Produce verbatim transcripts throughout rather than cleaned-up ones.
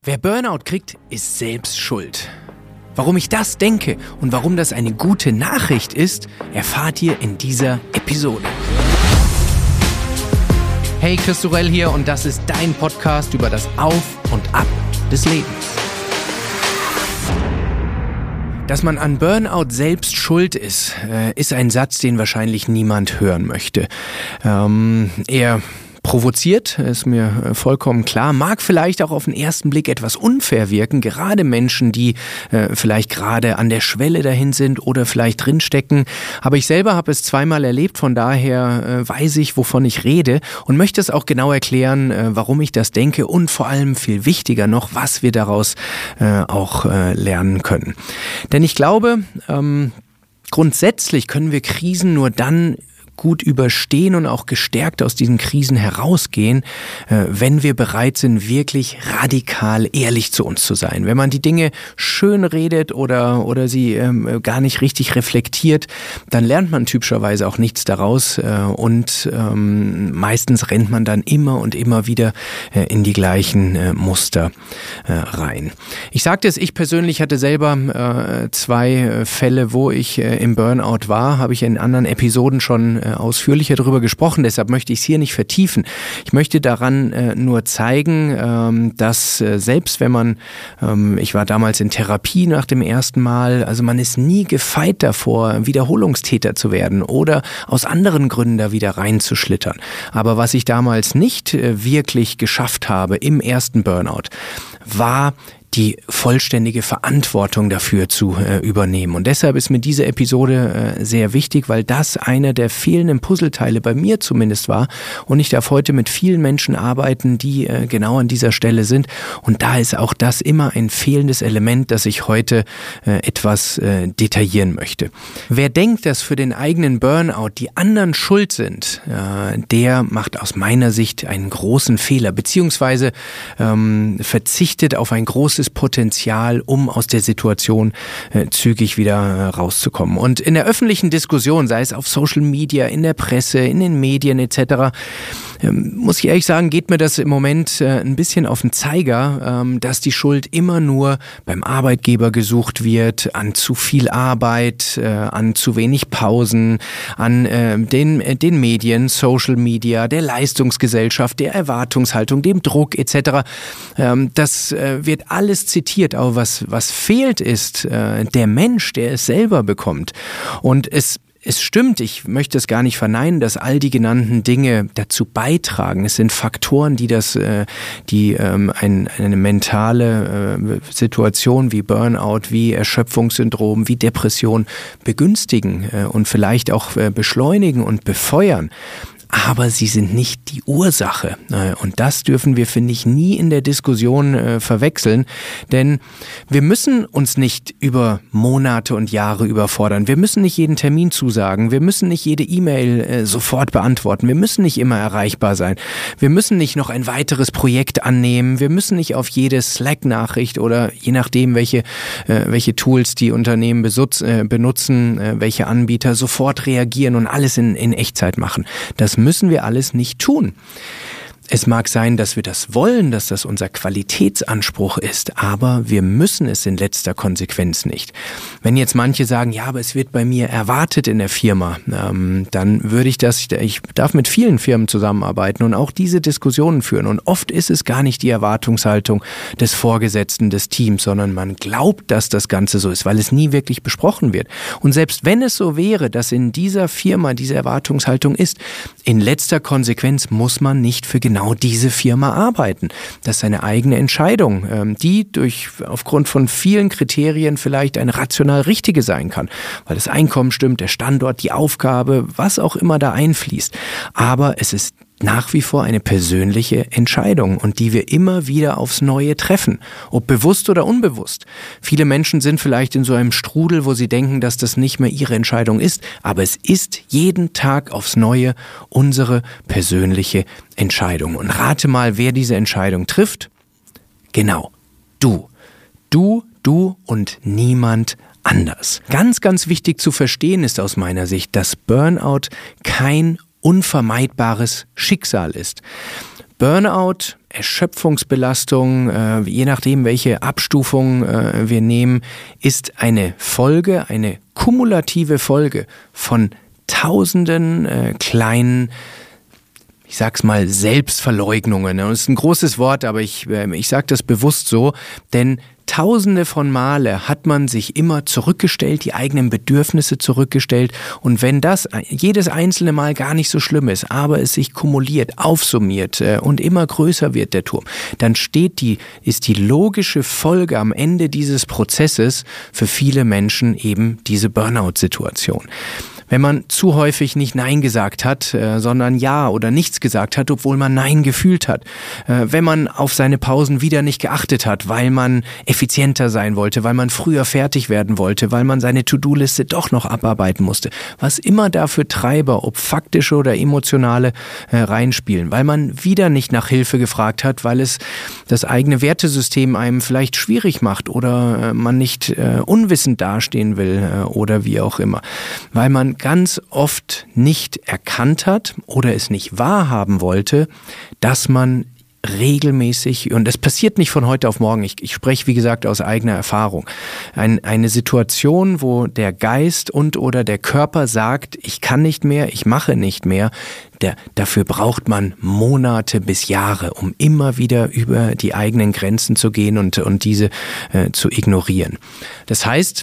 Wer Burnout kriegt, ist selbst schuld. Warum ich das denke und warum das eine gute Nachricht ist, erfahrt ihr in dieser Episode. Hey, Chris Sorel hier und das ist dein Podcast über das Auf und Ab des Lebens. Dass man an Burnout selbst schuld ist, äh, ist ein Satz, den wahrscheinlich niemand hören möchte. Ähm, eher provoziert, ist mir vollkommen klar, mag vielleicht auch auf den ersten Blick etwas unfair wirken, gerade Menschen, die äh, vielleicht gerade an der Schwelle dahin sind oder vielleicht drinstecken. Aber ich selber habe es zweimal erlebt, von daher äh, weiß ich, wovon ich rede und möchte es auch genau erklären, äh, warum ich das denke und vor allem viel wichtiger noch, was wir daraus äh, auch äh, lernen können. Denn ich glaube, ähm, grundsätzlich können wir Krisen nur dann gut überstehen und auch gestärkt aus diesen Krisen herausgehen, wenn wir bereit sind, wirklich radikal ehrlich zu uns zu sein. Wenn man die Dinge schön redet oder, oder sie ähm, gar nicht richtig reflektiert, dann lernt man typischerweise auch nichts daraus äh, und ähm, meistens rennt man dann immer und immer wieder äh, in die gleichen äh, Muster äh, rein. Ich sagte es, ich persönlich hatte selber äh, zwei äh, Fälle, wo ich äh, im Burnout war, habe ich in anderen Episoden schon äh, ausführlicher darüber gesprochen, deshalb möchte ich es hier nicht vertiefen. Ich möchte daran äh, nur zeigen, ähm, dass äh, selbst wenn man, ähm, ich war damals in Therapie nach dem ersten Mal, also man ist nie gefeit davor, Wiederholungstäter zu werden oder aus anderen Gründen da wieder reinzuschlittern. Aber was ich damals nicht äh, wirklich geschafft habe im ersten Burnout, war die vollständige Verantwortung dafür zu äh, übernehmen. Und deshalb ist mir diese Episode äh, sehr wichtig, weil das einer der fehlenden Puzzleteile bei mir zumindest war. Und ich darf heute mit vielen Menschen arbeiten, die äh, genau an dieser Stelle sind. Und da ist auch das immer ein fehlendes Element, das ich heute äh, etwas äh, detaillieren möchte. Wer denkt, dass für den eigenen Burnout die anderen schuld sind, äh, der macht aus meiner Sicht einen großen Fehler, beziehungsweise ähm, verzichtet auf ein großes Potenzial, um aus der Situation äh, zügig wieder äh, rauszukommen. Und in der öffentlichen Diskussion, sei es auf Social Media, in der Presse, in den Medien et cetera, ähm, muss ich ehrlich sagen, geht mir das im Moment äh, ein bisschen auf den Zeiger, ähm, dass die Schuld immer nur beim Arbeitgeber gesucht wird, an zu viel Arbeit, äh, an zu wenig Pausen, an äh, den, äh, den Medien, Social Media, der Leistungsgesellschaft, der Erwartungshaltung, dem Druck et cetera. Ähm, das äh, wird alles Alles zitiert, aber was, was fehlt ist äh, der Mensch, der es selber bekommt. Und es Es stimmt, ich möchte es gar nicht verneinen, dass all die genannten Dinge dazu beitragen. Es sind Faktoren, die das, äh, die ähm, ein, eine mentale äh, Situation wie Burnout, wie Erschöpfungssyndrom, wie Depression begünstigen äh, und vielleicht auch äh, beschleunigen und befeuern. Aber sie sind nicht die Ursache. Und das dürfen wir, finde ich, nie in der Diskussion äh, verwechseln. Denn wir müssen uns nicht über Monate und Jahre überfordern. Wir müssen nicht jeden Termin zusagen. Wir müssen nicht jede E-Mail äh, sofort beantworten. Wir müssen nicht immer erreichbar sein. Wir müssen nicht noch ein weiteres Projekt annehmen. Wir müssen nicht auf jede Slack-Nachricht oder je nachdem, welche, äh, welche Tools die Unternehmen besutz, äh, benutzen, äh, welche Anbieter sofort reagieren und alles in, in Echtzeit machen. Das müssen wir alles nicht tun. Es mag sein, dass wir das wollen, dass das unser Qualitätsanspruch ist, aber wir müssen es in letzter Konsequenz nicht. Wenn jetzt manche sagen, ja, aber es wird bei mir erwartet in der Firma, ähm, dann würde ich das, ich darf mit vielen Firmen zusammenarbeiten und auch diese Diskussionen führen. Und oft ist es gar nicht die Erwartungshaltung des Vorgesetzten, des Teams, sondern man glaubt, dass das Ganze so ist, weil es nie wirklich besprochen wird. Und selbst wenn es so wäre, dass in dieser Firma diese Erwartungshaltung ist, in letzter Konsequenz muss man nicht für genau genau diese Firma arbeiten. Das ist eine eigene Entscheidung, die durch aufgrund von vielen Kriterien vielleicht eine rational richtige sein kann, weil das Einkommen stimmt, der Standort, die Aufgabe, was auch immer da einfließt. Aber es ist nach wie vor eine persönliche Entscheidung und die wir immer wieder aufs Neue treffen, ob bewusst oder unbewusst. Viele Menschen sind vielleicht in so einem Strudel, wo sie denken, dass das nicht mehr ihre Entscheidung ist, aber es ist jeden Tag aufs Neue unsere persönliche Entscheidung. Und rate mal, wer diese Entscheidung trifft? Genau, du. Du, du und niemand anders. Ganz, ganz wichtig zu verstehen ist aus meiner Sicht, dass Burnout kein unvermeidbares Schicksal ist. Burnout, Erschöpfungsbelastung, äh, je nachdem, welche Abstufung äh, wir nehmen, ist eine Folge, eine kumulative Folge von tausenden äh, kleinen, ich sag's mal, Selbstverleugnungen. Das ist ein großes Wort, aber ich, äh, ich sage das bewusst so, denn Tausende von Male hat man sich immer zurückgestellt, die eigenen Bedürfnisse zurückgestellt, und wenn das jedes einzelne Mal gar nicht so schlimm ist, aber es sich kumuliert, aufsummiert äh, und immer größer wird der Turm, dann steht die, ist die logische Folge am Ende dieses Prozesses für viele Menschen eben diese Burnout-Situation. Wenn man zu häufig nicht Nein gesagt hat, äh, sondern Ja oder nichts gesagt hat, obwohl man Nein gefühlt hat. Äh, wenn man auf seine Pausen wieder nicht geachtet hat, weil man effizienter sein wollte, weil man früher fertig werden wollte, weil man seine To-Do-Liste doch noch abarbeiten musste. Was immer da für Treiber, ob faktische oder emotionale, äh, reinspielen. Weil man wieder nicht nach Hilfe gefragt hat, weil es das eigene Wertesystem einem vielleicht schwierig macht oder äh, man nicht äh, unwissend dastehen will äh, oder wie auch immer. Weil man ganz oft nicht erkannt hat oder es nicht wahrhaben wollte, dass man regelmäßig, und das passiert nicht von heute auf morgen, ich, ich spreche wie gesagt aus eigener Erfahrung, Ein, eine Situation, wo der Geist und oder der Körper sagt, ich kann nicht mehr, ich mache nicht mehr, der, dafür braucht man Monate bis Jahre, um immer wieder über die eigenen Grenzen zu gehen und, und diese äh, zu ignorieren. Das heißt,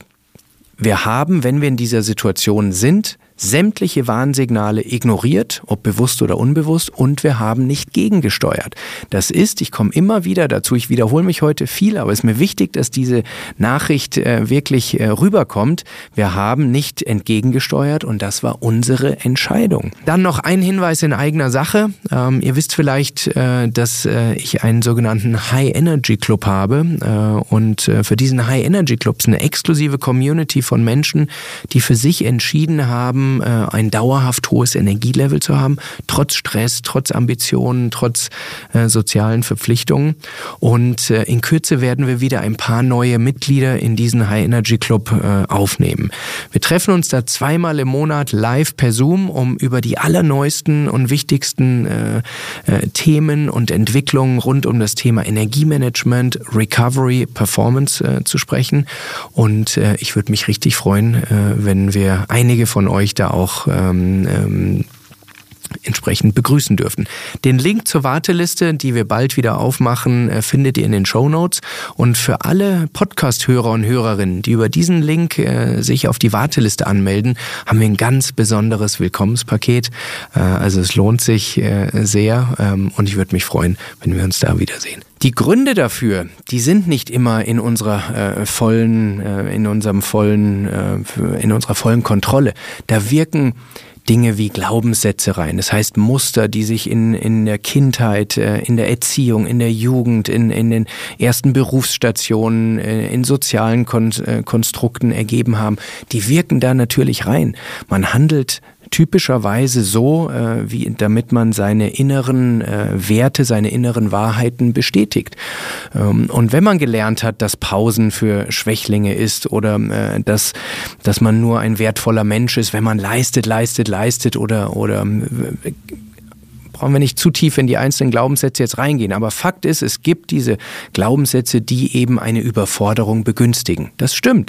wir haben, wenn wir in dieser Situation sind, sämtliche Warnsignale ignoriert, ob bewusst oder unbewusst, und wir haben nicht gegengesteuert. Das ist, ich komme immer wieder dazu, ich wiederhole mich heute viel, aber es ist mir wichtig, dass diese Nachricht äh, wirklich äh, rüberkommt. Wir haben nicht entgegengesteuert und das war unsere Entscheidung. Dann noch ein Hinweis in eigener Sache. Ähm, ihr wisst vielleicht, äh, dass äh, ich einen sogenannten High Energy Club habe äh, und äh, für diesen High Energy Club ist eine exklusive Community von Menschen, die für sich entschieden haben, ein dauerhaft hohes Energielevel zu haben, trotz Stress, trotz Ambitionen, trotz äh, sozialen Verpflichtungen. Und äh, in Kürze werden wir wieder ein paar neue Mitglieder in diesen High Energy Club äh, aufnehmen. Wir treffen uns da zweimal im Monat live per Zoom, um über die allerneuesten und wichtigsten äh, äh, Themen und Entwicklungen rund um das Thema Energiemanagement, Recovery, Performance äh, zu sprechen. Und äh, ich würde mich richtig freuen, äh, wenn wir einige von euch da auch ähm, ähm, entsprechend begrüßen dürfen. Den Link zur Warteliste, die wir bald wieder aufmachen, äh, findet ihr in den Shownotes. Und für alle Podcast-Hörer und Hörerinnen, die über diesen Link äh, sich auf die Warteliste anmelden, haben wir ein ganz besonderes Willkommenspaket. Äh, also es lohnt sich äh, sehr ähm, und ich würde mich freuen, wenn wir uns da wiedersehen. Die Gründe dafür, die sind nicht immer in unserer äh, vollen, äh, in unserem vollen, äh, in unserer vollen Kontrolle. Da wirken Dinge wie Glaubenssätze rein. Das heißt Muster, die sich in, in der Kindheit, in der Erziehung, in der Jugend, in, in den ersten Berufsstationen, in sozialen Kon- Konstrukten ergeben haben, die wirken da natürlich rein. Man handelt typischerweise so, äh, wie damit man seine inneren äh, Werte, seine inneren Wahrheiten bestätigt. Ähm, und wenn man gelernt hat, dass Pausen für Schwächlinge ist oder äh, dass, dass man nur ein wertvoller Mensch ist, wenn man leistet, leistet, leistet oder, oder äh, brauchen wir nicht zu tief in die einzelnen Glaubenssätze jetzt reingehen. Aber Fakt ist, es gibt diese Glaubenssätze, die eben eine Überforderung begünstigen. Das stimmt.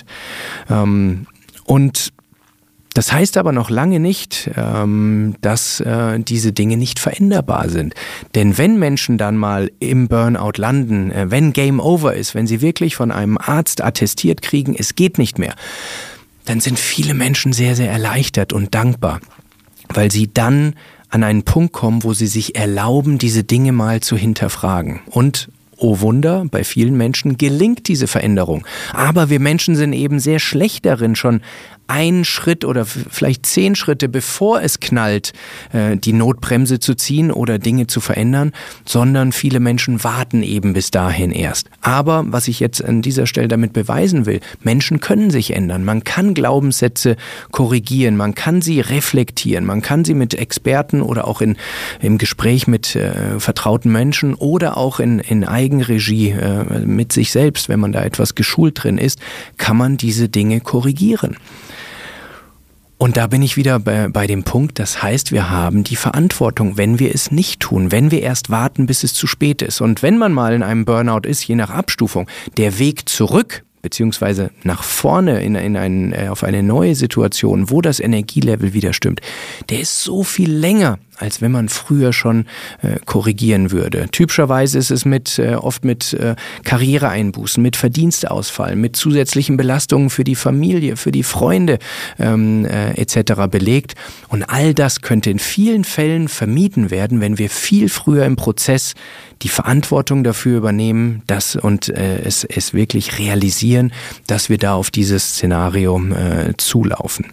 Ähm, und das heißt aber noch lange nicht, ähm, dass äh, diese Dinge nicht veränderbar sind. Denn wenn Menschen dann mal im Burnout landen, äh, wenn Game Over ist, wenn sie wirklich von einem Arzt attestiert kriegen, es geht nicht mehr, dann sind viele Menschen sehr, sehr erleichtert und dankbar, weil sie dann an einen Punkt kommen, wo sie sich erlauben, diese Dinge mal zu hinterfragen. Und oh Wunder, bei vielen Menschen gelingt diese Veränderung. Aber wir Menschen sind eben sehr schlecht darin, schon einen Schritt oder vielleicht zehn Schritte, bevor es knallt, die Notbremse zu ziehen oder Dinge zu verändern, sondern viele Menschen warten eben bis dahin erst. Aber was ich jetzt an dieser Stelle damit beweisen will, Menschen können sich ändern. Man kann Glaubenssätze korrigieren, man kann sie reflektieren, man kann sie mit Experten oder auch in, im Gespräch mit äh, vertrauten Menschen oder auch in, in Eigenregie äh, mit sich selbst, wenn man da etwas geschult drin ist, kann man diese Dinge korrigieren. Und da bin ich wieder bei, bei dem Punkt, das heißt, wir haben die Verantwortung, wenn wir es nicht tun, wenn wir erst warten, bis es zu spät ist. Und wenn man mal in einem Burnout ist, je nach Abstufung, der Weg zurück, beziehungsweise nach vorne in, in ein, auf eine neue Situation, wo das Energielevel wieder stimmt, der ist so viel länger, als wenn man früher schon äh, korrigieren würde. Typischerweise ist es mit äh, oft mit äh, Karriereeinbußen, mit Verdienstausfall, mit zusätzlichen Belastungen für die Familie, für die Freunde ähm, äh, et cetera belegt. Und all das könnte in vielen Fällen vermieden werden, wenn wir viel früher im Prozess die Verantwortung dafür übernehmen, dass und äh, es, es wirklich realisieren, dass wir da auf dieses Szenario äh, zulaufen.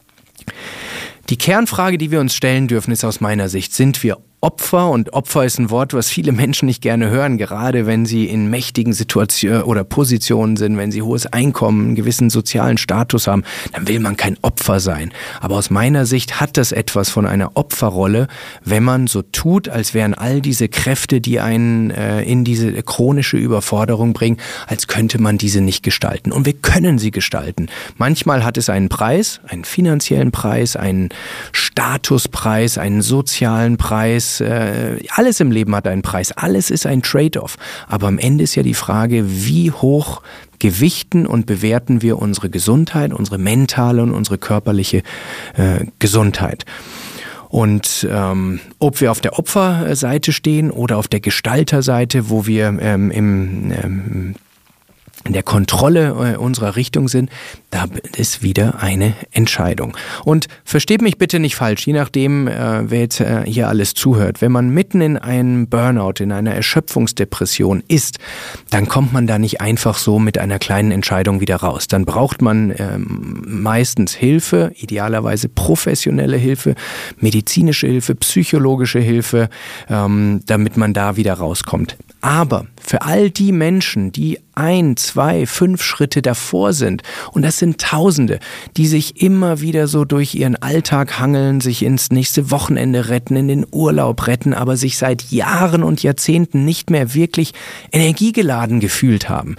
Die Kernfrage, die wir uns stellen dürfen, ist aus meiner Sicht, sind wir Opfer? Und Opfer ist ein Wort, was viele Menschen nicht gerne hören, gerade wenn sie in mächtigen Situationen oder Positionen sind, wenn sie hohes Einkommen, einen gewissen sozialen Status haben, dann will man kein Opfer sein. Aber aus meiner Sicht hat das etwas von einer Opferrolle, wenn man so tut, als wären all diese Kräfte, die einen äh, in diese chronische Überforderung bringen, als könnte man diese nicht gestalten. Und wir können sie gestalten. Manchmal hat es einen Preis, einen finanziellen Preis, einen Statuspreis, einen sozialen Preis. Alles im Leben hat einen Preis, alles ist ein Trade-off. Aber am Ende ist ja die Frage, wie hoch gewichten und bewerten wir unsere Gesundheit, unsere mentale und unsere körperliche äh, Gesundheit. Und ähm, ob wir auf der Opferseite stehen oder auf der Gestalterseite, wo wir ähm, im ähm, in der Kontrolle unserer Richtung sind, da ist wieder eine Entscheidung. Und versteht mich bitte nicht falsch, je nachdem, äh, wer jetzt äh, hier alles zuhört. Wenn man mitten in einem Burnout, in einer Erschöpfungsdepression ist, dann kommt man da nicht einfach so mit einer kleinen Entscheidung wieder raus. Dann braucht man ähm, meistens Hilfe, idealerweise professionelle Hilfe, medizinische Hilfe, psychologische Hilfe, ähm, damit man da wieder rauskommt. Aber für all die Menschen, die ein, zwei, fünf Schritte davor sind, und das sind Tausende, die sich immer wieder so durch ihren Alltag hangeln, sich ins nächste Wochenende retten, in den Urlaub retten, aber sich seit Jahren und Jahrzehnten nicht mehr wirklich energiegeladen gefühlt haben.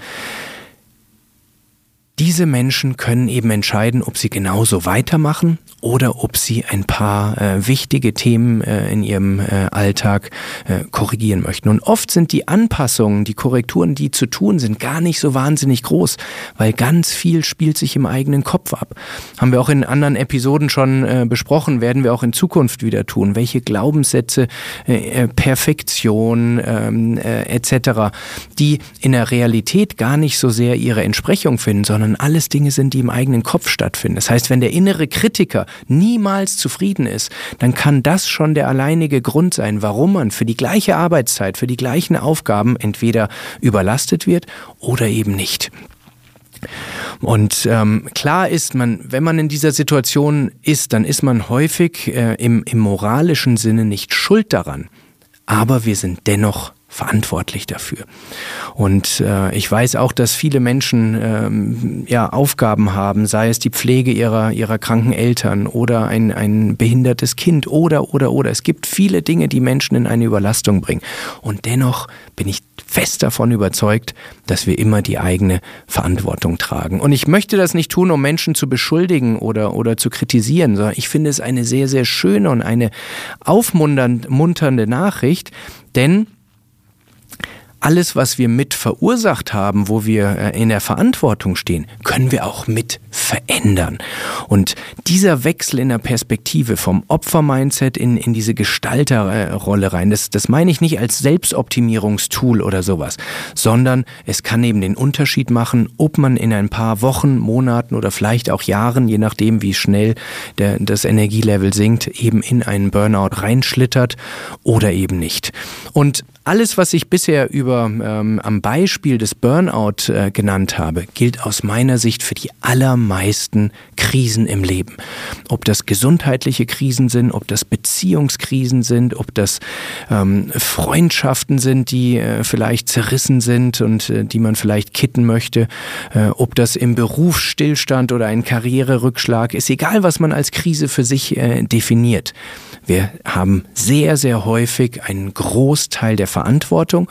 Diese Menschen können eben entscheiden, ob sie genauso weitermachen oder ob sie ein paar äh, wichtige Themen äh, in ihrem äh, Alltag äh, korrigieren möchten. Und oft sind die Anpassungen, die Korrekturen, die zu tun sind, gar nicht so wahnsinnig groß, weil ganz viel spielt sich im eigenen Kopf ab. Haben wir auch in anderen Episoden schon äh, besprochen, werden wir auch in Zukunft wieder tun. Welche Glaubenssätze, äh, Perfektion ähm, äh, et cetera, die in der Realität gar nicht so sehr ihre Entsprechung finden, sondern alles Dinge sind, die im eigenen Kopf stattfinden. Das heißt, wenn der innere Kritiker niemals zufrieden ist, dann kann das schon der alleinige Grund sein, warum man für die gleiche Arbeitszeit, für die gleichen Aufgaben entweder überlastet wird oder eben nicht. Und ähm, klar ist man, wenn man in dieser Situation ist, dann ist man häufig äh, im, im moralischen Sinne nicht schuld daran. Aber wir sind dennoch verantwortlich dafür. Und äh, ich weiß auch, dass viele Menschen ähm, ja Aufgaben haben, sei es die Pflege ihrer ihrer kranken Eltern oder ein ein behindertes Kind oder oder oder. Es gibt viele Dinge, die Menschen in eine Überlastung bringen. Und dennoch bin ich fest davon überzeugt, dass wir immer die eigene Verantwortung tragen. Und ich möchte das nicht tun, um Menschen zu beschuldigen oder oder zu kritisieren, sondern ich finde es eine sehr sehr schöne und eine aufmunternde Nachricht, denn alles, was wir mit verursacht haben, wo wir in der Verantwortung stehen, können wir auch mit verändern. Und dieser Wechsel in der Perspektive vom Opfer-Mindset in, in diese Gestalterrolle rein, das, das meine ich nicht als Selbstoptimierungstool oder sowas, sondern es kann eben den Unterschied machen, ob man in ein paar Wochen, Monaten oder vielleicht auch Jahren, je nachdem wie schnell der, das Energielevel sinkt, eben in einen Burnout reinschlittert oder eben nicht. Und alles, was ich bisher über ähm, am Beispiel des Burnout äh, genannt habe, gilt aus meiner Sicht für die allermeisten Krisen im Leben. Ob das gesundheitliche Krisen sind, ob das Beziehungskrisen sind, ob das ähm, Freundschaften sind, die äh, vielleicht zerrissen sind und äh, die man vielleicht kitten möchte, äh, ob das im Berufsstillstand oder ein Karriererückschlag ist, egal was man als Krise für sich äh, definiert. Wir haben sehr, sehr häufig einen Großteil der Verantwortung und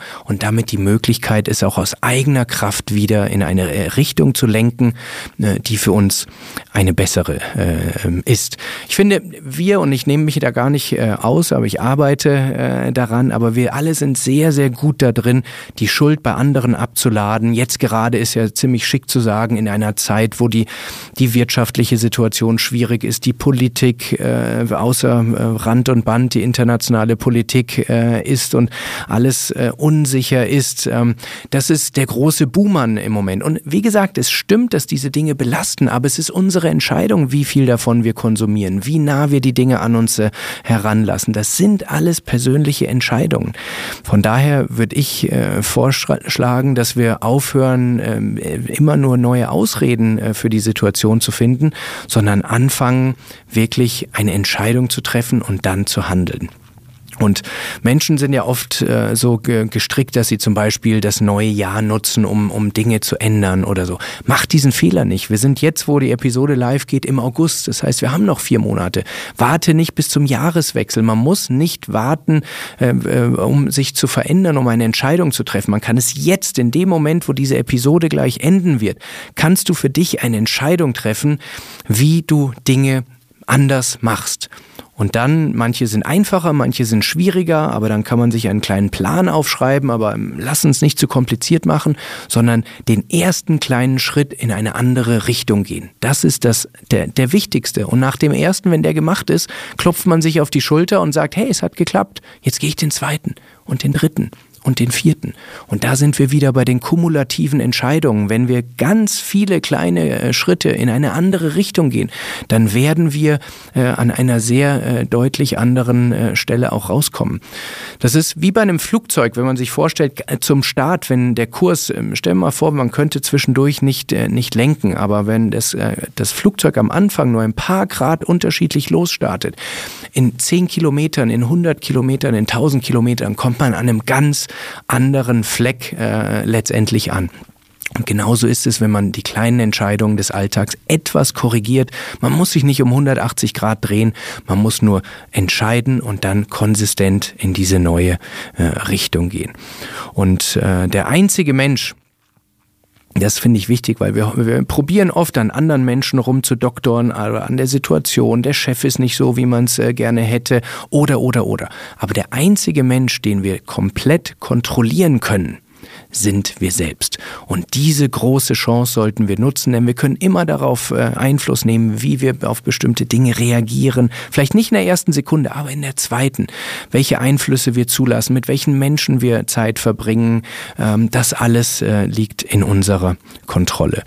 damit die Möglichkeit ist, auch aus eigener Kraft wieder in eine Richtung zu lenken, äh, die für uns eine bessere äh, ist. Ich finde, wir, und ich nehme mich da gar nicht äh, aus, aber ich arbeite äh, daran, aber wir alle sind sehr, sehr gut da drin, die Schuld bei anderen abzuladen. Jetzt gerade ist ja ziemlich schick zu sagen, in einer Zeit, wo die, die wirtschaftliche Situation schwierig ist, die Politik äh, außer äh, Rand und Band, die internationale Politik äh, ist und alles äh, unsicher ist. Ähm, das ist der große Buhmann im Moment. Und wie gesagt, es stimmt, dass diese Dinge belasten, aber es ist unsere Entscheidung, wie viel davon wir konsumieren, wie nah wir die Dinge an uns äh, heranlassen. Das sind alles persönliche Entscheidungen. Von daher würde ich äh, vorschlagen, dass wir aufhören, äh, immer nur neue Ausreden äh, für die Situation zu finden, sondern anfangen, wirklich eine Entscheidung zu treffen und dann zu handeln. Und Menschen sind ja oft äh, so ge- gestrickt, dass sie zum Beispiel das neue Jahr nutzen, um, um Dinge zu ändern oder so. Macht diesen Fehler nicht. Wir sind jetzt, wo die Episode live geht, im August. Das heißt, wir haben noch vier Monate. Warte nicht bis zum Jahreswechsel. Man muss nicht warten, äh, äh, um sich zu verändern, um eine Entscheidung zu treffen. Man kann es jetzt, in dem Moment, wo diese Episode gleich enden wird, kannst du für dich eine Entscheidung treffen, wie du Dinge anders machst. Und dann, manche sind einfacher, manche sind schwieriger, aber dann kann man sich einen kleinen Plan aufschreiben, aber lass uns nicht zu kompliziert machen, sondern den ersten kleinen Schritt in eine andere Richtung gehen. Das ist das, der, der wichtigste. Und nach dem ersten, wenn der gemacht ist, klopft man sich auf die Schulter und sagt, hey, es hat geklappt, jetzt gehe ich den zweiten und den dritten und den vierten. Und da sind wir wieder bei den kumulativen Entscheidungen. Wenn wir ganz viele kleine äh, Schritte in eine andere Richtung gehen, dann werden wir äh, an einer sehr äh, deutlich anderen äh, Stelle auch rauskommen. Das ist wie bei einem Flugzeug, wenn man sich vorstellt, äh, zum Start, wenn der Kurs, äh, stellen wir mal vor, man könnte zwischendurch nicht, äh, nicht lenken, aber wenn das, äh, das Flugzeug am Anfang nur ein paar Grad unterschiedlich losstartet, in zehn Kilometern, in hundert Kilometern, in tausend Kilometern kommt man an einem ganz anderen Fleck äh, letztendlich an. Und genauso ist es, wenn man die kleinen Entscheidungen des Alltags etwas korrigiert. Man muss sich nicht um hundertachtzig Grad drehen, man muss nur entscheiden und dann konsistent in diese neue äh, Richtung gehen. Und äh, der einzige Mensch, das finde ich wichtig, weil wir, wir probieren oft an anderen Menschen rumzudoktoren, also an der Situation, der Chef ist nicht so, wie man es äh, gerne hätte, oder, oder, oder. Aber der einzige Mensch, den wir komplett kontrollieren können, sind wir selbst. Und diese große Chance sollten wir nutzen, denn wir können immer darauf äh, Einfluss nehmen, wie wir auf bestimmte Dinge reagieren. Vielleicht nicht in der ersten Sekunde, aber in der zweiten. Welche Einflüsse wir zulassen, mit welchen Menschen wir Zeit verbringen, ähm, das alles äh, liegt in unserer Kontrolle.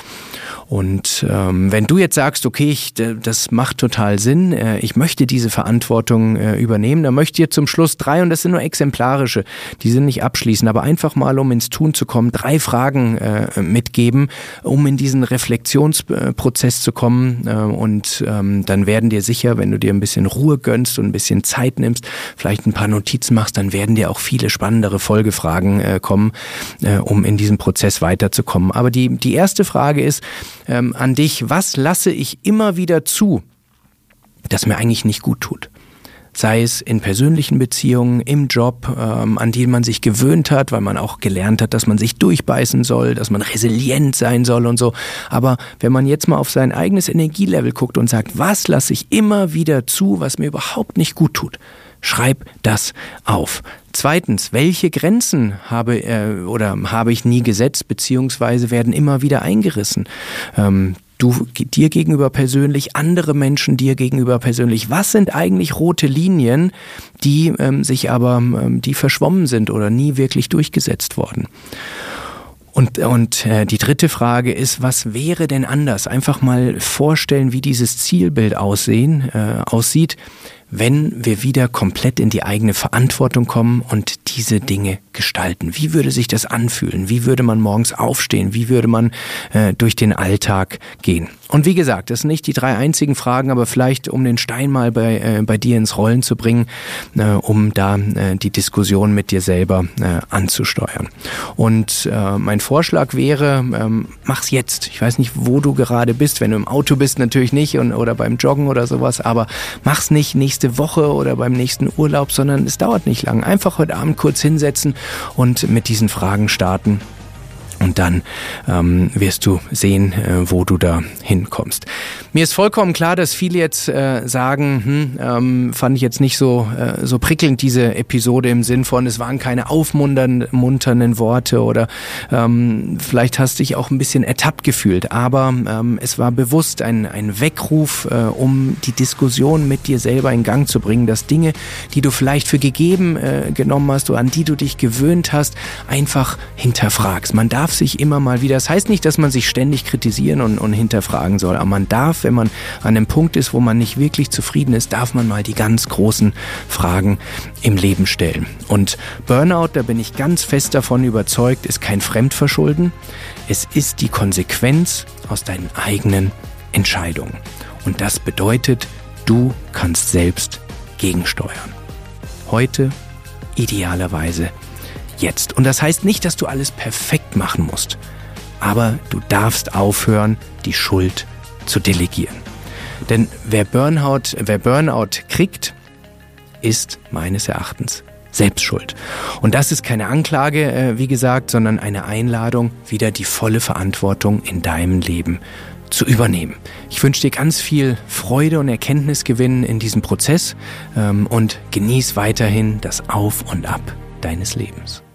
Und ähm, wenn du jetzt sagst, okay, ich, das macht total Sinn, äh, ich möchte diese Verantwortung äh, übernehmen, dann möchte ich dir zum Schluss drei, und das sind nur exemplarische, die sind nicht abschließend, aber einfach mal, um ins Tun zu kommen, drei Fragen äh, mitgeben, um in diesen Reflexionsprozess zu kommen. Äh, und ähm, dann werden dir sicher, wenn du dir ein bisschen Ruhe gönnst und ein bisschen Zeit nimmst, vielleicht ein paar Notizen machst, dann werden dir auch viele spannendere Folgefragen äh, kommen, äh, um in diesem Prozess weiterzukommen. Aber die, die erste Frage ist, Ähm, an dich, was lasse ich immer wieder zu, das mir eigentlich nicht gut tut? Sei es in persönlichen Beziehungen, im Job, ähm, an die man sich gewöhnt hat, weil man auch gelernt hat, dass man sich durchbeißen soll, dass man resilient sein soll und so. Aber wenn man jetzt mal auf sein eigenes Energielevel guckt und sagt, was lasse ich immer wieder zu, was mir überhaupt nicht gut tut? Schreib das auf. Zweitens, welche Grenzen habe äh, oder habe ich nie gesetzt, beziehungsweise werden immer wieder eingerissen? Ähm, du dir gegenüber persönlich, andere Menschen dir gegenüber persönlich. Was sind eigentlich rote Linien, die ähm, sich aber, ähm, die verschwommen sind oder nie wirklich durchgesetzt worden? Und, und äh, die dritte Frage ist, was wäre denn anders? Einfach mal vorstellen, wie dieses Zielbild aussehen, äh, aussieht, wenn wir wieder komplett in die eigene Verantwortung kommen und diese Dinge gestalten. Wie würde sich das anfühlen? Wie würde man morgens aufstehen? Wie würde man äh, durch den Alltag gehen? Und wie gesagt, das sind nicht die drei einzigen Fragen, aber vielleicht, um den Stein mal bei, äh, bei dir ins Rollen zu bringen, äh, um da äh, die Diskussion mit dir selber äh, anzusteuern. Und äh, mein Vorschlag wäre, ähm, mach's jetzt. Ich weiß nicht, wo du gerade bist. Wenn du im Auto bist, natürlich nicht, und, oder beim Joggen oder sowas, aber mach's nicht nächste nächste Woche oder beim nächsten Urlaub, sondern es dauert nicht lang. Einfach heute Abend kurz hinsetzen und mit diesen Fragen starten. Und dann ähm, wirst du sehen, äh, wo du da hinkommst. Mir ist vollkommen klar, dass viele jetzt äh, sagen, hm, ähm, fand ich jetzt nicht so äh, so prickelnd, diese Episode im Sinn von, es waren keine aufmunternden Worte oder ähm, vielleicht hast du dich auch ein bisschen ertappt gefühlt. Aber ähm, es war bewusst ein, ein Weckruf, äh, um die Diskussion mit dir selber in Gang zu bringen, dass Dinge, die du vielleicht für gegeben äh, genommen hast oder an die du dich gewöhnt hast, einfach hinterfragst. Man darf sich immer mal wieder, das heißt nicht, dass man sich ständig kritisieren und, und hinterfragen soll, aber man darf, wenn man an einem Punkt ist, wo man nicht wirklich zufrieden ist, darf man mal die ganz großen Fragen im Leben stellen. Und Burnout, da bin ich ganz fest davon überzeugt, ist kein Fremdverschulden, es ist die Konsequenz aus deinen eigenen Entscheidungen. Und das bedeutet, du kannst selbst gegensteuern. Heute, idealerweise jetzt. Und das heißt nicht, dass du alles perfekt machen musst, aber du darfst aufhören, die Schuld zu delegieren. Denn wer Burnout, wer Burnout kriegt, ist meines Erachtens selbst schuld. Und das ist keine Anklage, äh, wie gesagt, sondern eine Einladung, wieder die volle Verantwortung in deinem Leben zu übernehmen. Ich wünsche dir ganz viel Freude und Erkenntnisgewinn in diesem Prozess ähm, und genieß weiterhin das Auf und Ab deines Lebens.